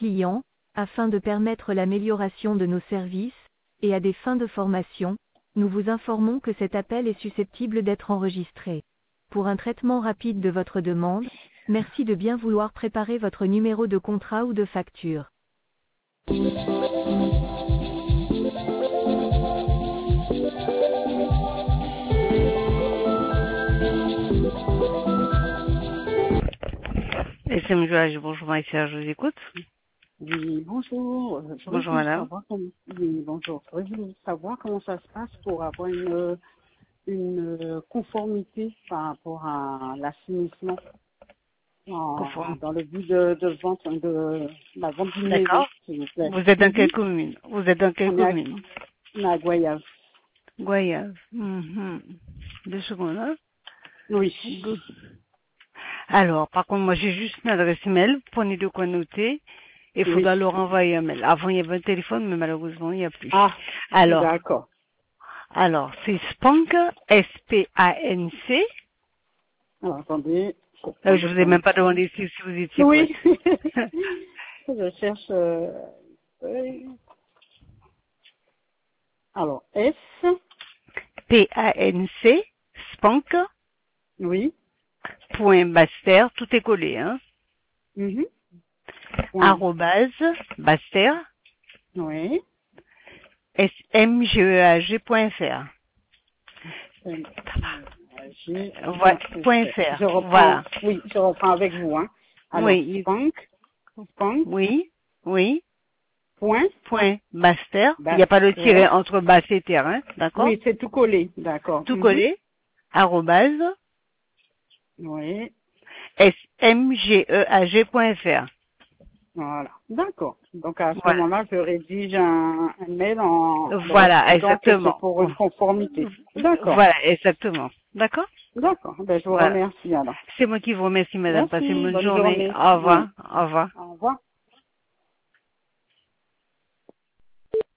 clients, afin de permettre l'amélioration de nos services, et à des fins de formation, nous vous informons que cet appel est susceptible d'être enregistré. Pour un traitement rapide de votre demande, merci de bien vouloir préparer votre numéro de contrat ou de facture. SM Joage, bonjour Maïssa, je vous écoute. Oui, bonjour. Bonjour madame. Oui, bonjour. Je voulais savoir comment ça se passe pour avoir une conformité par rapport à l'assainissement dans le but de vente de la vente d'une maison, D'accord. s'il vous plaît. Vous êtes dans quelle commune? Vous êtes dans quelle commune? On est à Goyave. Goyave. 2 secondes, hein? Oui. Alors, par contre, moi j'ai juste une adresse email, prenez de quoi noter. Il faudra leur envoyer un mail. Avant, il y avait un téléphone, mais malheureusement, il n'y a plus. Ah, alors, d'accord. Alors, c'est Spank, S-P-A-N-C. Alors, attendez. Je vous ai même pas demandé si vous étiez oui. prête. Je cherche... Alors, S. P-A-N-C, Spank. Oui. Point Baster, tout est collé, hein. Arrobase, Baster. Oui. smgeag.fr. Je reprends, voilà. Oui, je reprends avec vous, hein. Alors, oui. Spank. Oui. Point Baster. Il n'y a pas de tiret entre basse et terre, hein. D'accord? Oui, c'est tout collé, d'accord. Tout collé. Arrobase. Oui. smgeag.fr. Voilà, d'accord. Donc à ce moment-là, je rédige un mail Voilà, exactement. Pour une conformité. D'accord. Voilà, exactement. D'accord? D'accord. Ben, je vous remercie alors. C'est moi qui vous remercie, madame. Merci. Passez une bonne Bonne journée. journée. Au revoir. Au revoir.